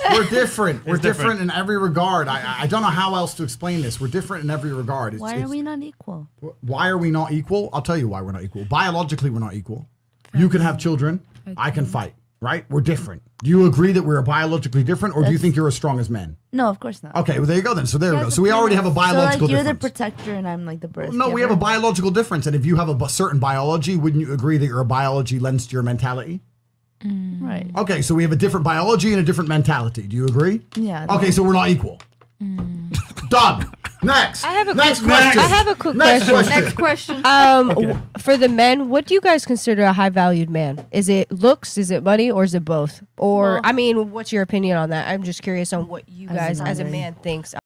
We're different. We're different in every regard. I don't know how else to explain this. We're different in every regard. Why are we not equal? Why are we not equal? I'll tell you why we're not equal. Biologically, we're not equal. You can have children. I can fight. Right? We're different. Do you agree that we're biologically different, or do you think you're as strong as men? No, of course not. Okay, well, there you go then. So there we go. So we already have a biological you're difference. the protector and I'm like the birth No, we have giver. a biological difference. And if you have a certain biology, wouldn't you agree that your biology lends to your mentality? Right. Okay, so we have a different biology and a different mentality. Do you agree? Yeah. Okay, so we're not equal. Done. Next. I have a Next quick question. I have a quick Next question. Next question. For the men, what do you guys consider a high valued man? Is it looks? Is it money? Or is it both? Or Both. I mean, what's your opinion on that? I'm just curious on what you As a guys as a man. man thinks